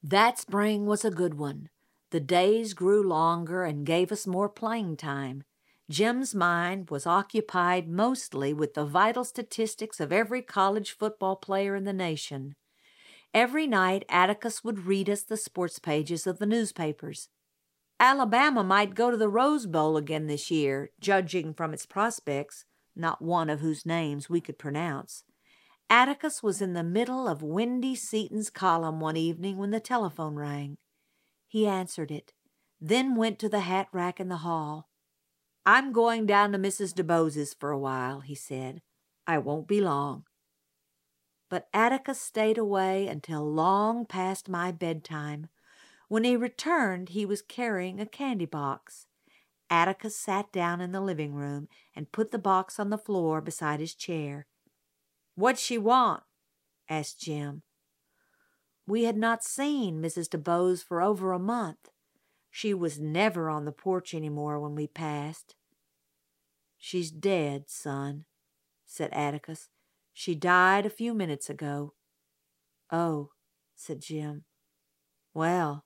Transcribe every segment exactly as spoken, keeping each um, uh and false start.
That spring was a good one. The days grew longer and gave us more playing time. Jim's mind was occupied mostly with the vital statistics of every college football player in the nation. Every night, Atticus would read us the sports pages of the newspapers. Alabama might go to the Rose Bowl again this year, judging from its prospects, not one of whose names we could pronounce. Atticus was in the middle of Wendy Seaton's column one evening when the telephone rang. He answered it, then went to the hat rack in the hall. "I'm going down to Missus DuBose's for a while," he said. "I won't be long." But Atticus stayed away until long past my bedtime. When he returned, he was carrying a candy box. Atticus sat down in the living room and put the box on the floor beside his chair. "What'd she want?" asked Jim. We had not seen Missus DuBose for over a month. She was never on the porch any more when we passed. "She's dead, son," said Atticus. "She died a few minutes ago." "Oh," said Jim. "Well."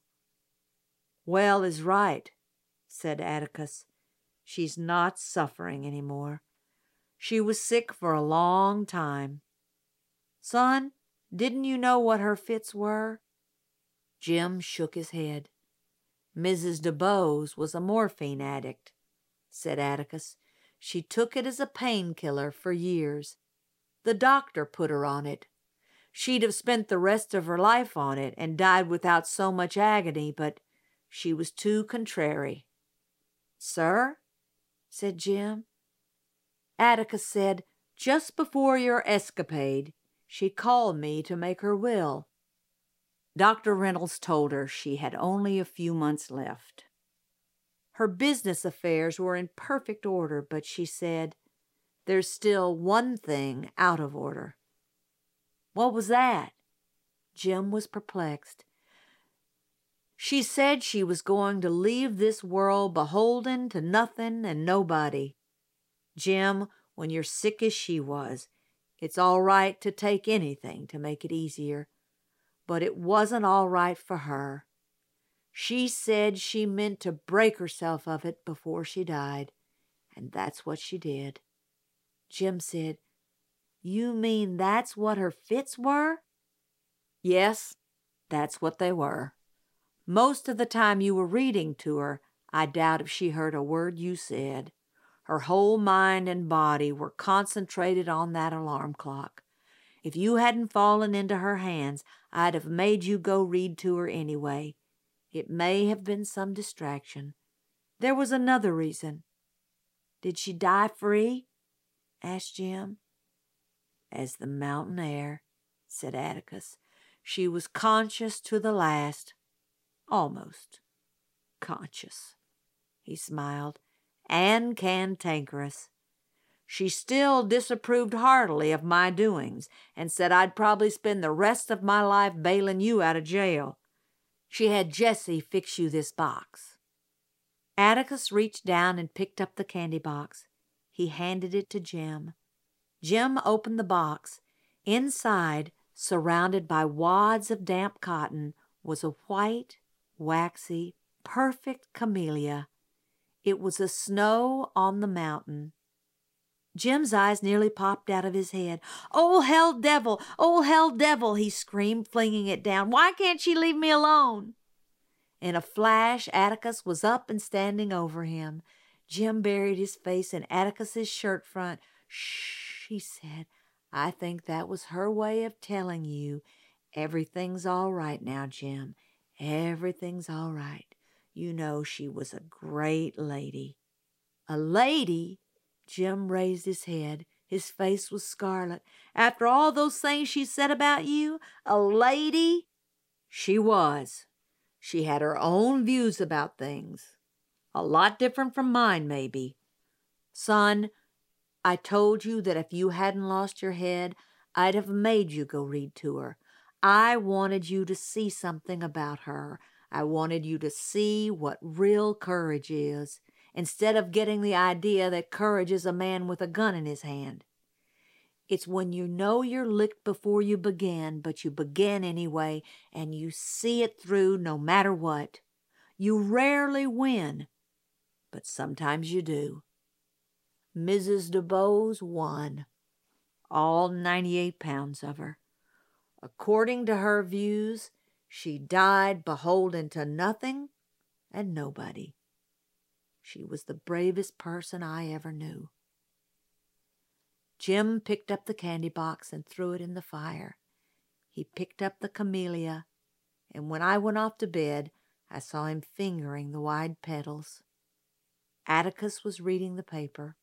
"Well is right," said Atticus. "She's not suffering any more. She was sick for a long time. Son, didn't you know what her fits were?" Jim shook his head. "Missus DuBose was a morphine addict," said Atticus. "She took it as a painkiller for years. The doctor put her on it. She'd have spent the rest of her life on it and died without so much agony, but she was too contrary." "Sir?" said Jim. Atticus said, "Just before your escapade, she called me to make her will. Doctor Reynolds told her she had only a few months left. Her business affairs were in perfect order, but she said, 'There's still one thing out of order.'" "What was that?" Jim was perplexed. "She said she was going to leave this world beholden to nothing and nobody. Jim, when you're sick as she was, it's all right to take anything to make it easier. But it wasn't all right for her. She said she meant to break herself of it before she died, and that's what she did." Jim said, "You mean that's what her fits were?" "Yes, that's what they were. Most of the time you were reading to her, I doubt if she heard a word you said. Her whole mind and body were concentrated on that alarm clock. If you hadn't fallen into her hands, I'd have made you go read to her anyway. It may have been some distraction. There was another reason." "Did she die free?" asked Jim. "As the mountain air," said Atticus. "She was conscious to the last. Almost conscious." He smiled. "And cantankerous. She still disapproved heartily of my doings and said I'd probably spend the rest of my life bailing you out of jail. She had Jessie fix you this box." Atticus reached down and picked up the candy box. He handed it to Jim. Jim opened the box. Inside, surrounded by wads of damp cotton, was a white, waxy, perfect camellia. It was a snow on the mountain. Jim's eyes nearly popped out of his head. "Oh, hell devil! Oh, hell devil!" he screamed, flinging it down. "Why can't she leave me alone?" In a flash, Atticus was up and standing over him. Jim buried his face in Atticus's shirt front. "Shh," he said. "I think that was her way of telling you everything's all right now, Jim. Everything's all right. You know she was a great lady." "A lady?" Jim raised his head. His face was scarlet. "After all those things she said about you? A lady?" "She was. She had her own views about things. A lot different from mine, maybe. Son, I told you that if you hadn't lost your head, I'd have made you go read to her. I wanted you to see something about her. I wanted you to see what real courage is, instead of getting the idea that courage is a man with a gun in his hand. It's when you know you're licked before you begin, but you begin anyway, and you see it through no matter what. You rarely win, but sometimes you do. Missus DuBose won, all ninety-eight pounds of her. According to her views, she died beholden to nothing and nobody. She was the bravest person I ever knew. Jim picked up the candy box and threw it in the fire. He picked up the camellia, and when I went off to bed, I saw him fingering the wide petals. Atticus was reading the paper.